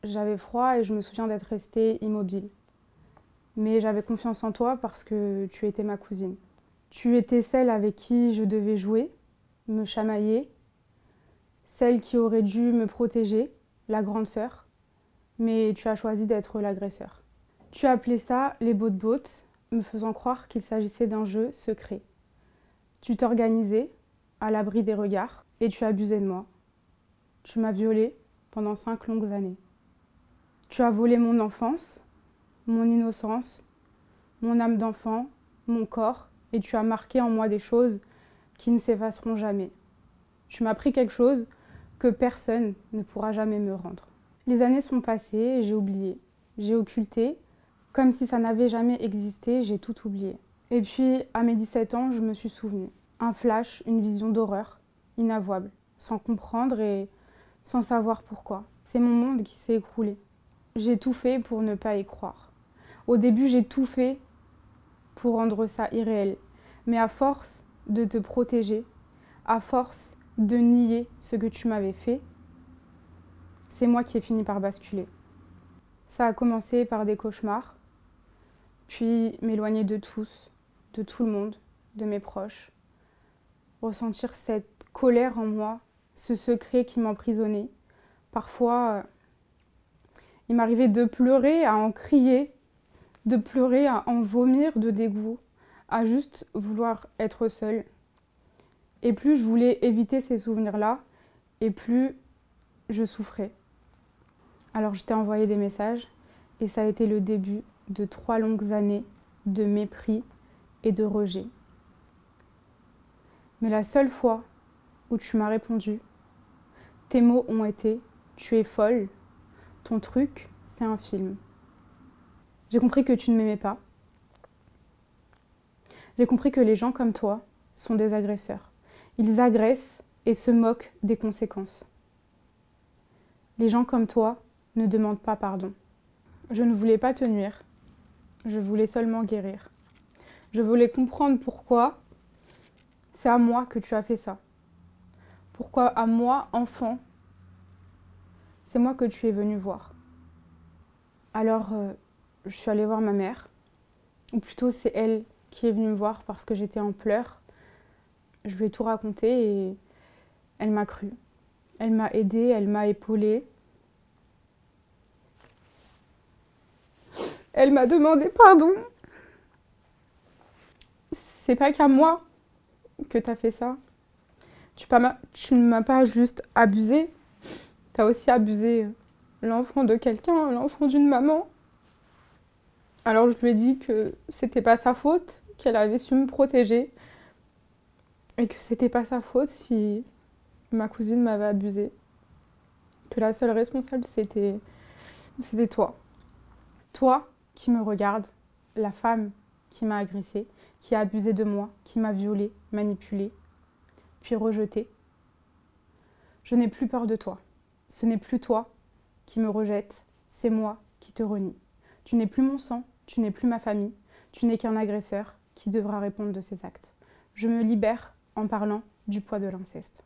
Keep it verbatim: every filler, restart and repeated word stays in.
J'avais froid et je me souviens d'être restée immobile. Mais j'avais confiance en toi parce que tu étais ma cousine. Tu étais celle avec qui je devais jouer, me chamailler, celle qui aurait dû me protéger, la grande sœur, mais tu as choisi d'être l'agresseur. Tu appelais ça les bottes-bottes, me faisant croire qu'il s'agissait d'un jeu secret. Tu t'organisais, à l'abri des regards, et tu abusais de moi. Tu m'as violée pendant cinq longues années. Tu as volé mon enfance, mon innocence, mon âme d'enfant, mon corps, et tu as marqué en moi des choses qui ne s'effaceront jamais. Tu m'as pris quelque chose que personne ne pourra jamais me rendre. Les années sont passées et j'ai oublié. J'ai occulté, comme si ça n'avait jamais existé, j'ai tout oublié. Et puis, à mes dix-sept ans, je me suis souvenue. Un flash, une vision d'horreur, inavouable, sans comprendre et sans savoir pourquoi. C'est mon monde qui s'est écroulé. J'ai tout fait pour ne pas y croire. Au début, j'ai tout fait pour rendre ça irréel. Mais à force de te protéger, à force de nier ce que tu m'avais fait, c'est moi qui ai fini par basculer. Ça a commencé par des cauchemars, puis m'éloigner de tous, de tout le monde, de mes proches. Ressentir cette colère en moi, ce secret qui m'emprisonnait. Parfois, euh, il m'arrivait de pleurer, à en crier, de pleurer, à en vomir de dégoût, à juste vouloir être seule. Et plus je voulais éviter ces souvenirs-là, et plus je souffrais. Alors je t'ai envoyé des messages, et ça a été le début de trois longues années de mépris et de rejet. Mais la seule fois où tu m'as répondu, tes mots ont été « tu es folle, ton truc, c'est un film ». J'ai compris que tu ne m'aimais pas. J'ai compris que les gens comme toi sont des agresseurs. Ils agressent et se moquent des conséquences. Les gens comme toi ne demandent pas pardon. Je ne voulais pas te nuire. Je voulais seulement guérir. Je voulais comprendre pourquoi c'est à moi que tu as fait ça. Pourquoi à moi, enfant, c'est moi que tu es venu voir. Alors, euh, je suis allée voir ma mère. Ou plutôt, c'est elle qui est venue me voir parce que j'étais en pleurs. Je lui ai tout raconté et elle m'a cru. Elle m'a aidée, elle m'a épaulée. Elle m'a demandé pardon. C'est pas qu'à moi que t'as fait ça. Tu, pas, tu ne m'as pas juste abusé. T'as aussi abusé l'enfant de quelqu'un, l'enfant d'une maman. Alors je lui ai dit que c'était pas sa faute, qu'elle avait su me protéger. Et que c'était pas sa faute si ma cousine m'avait abusée. Que la seule responsable c'était, c'était toi. Toi qui me regardes, la femme qui m'a agressée, qui a abusé de moi, qui m'a violée, manipulée, puis rejetée. Je n'ai plus peur de toi. Ce n'est plus toi qui me rejette, c'est moi qui te renie. Tu n'es plus mon sang, tu n'es plus ma famille, tu n'es qu'un agresseur qui devra répondre de ses actes. Je me libère en parlant du poids de l'inceste.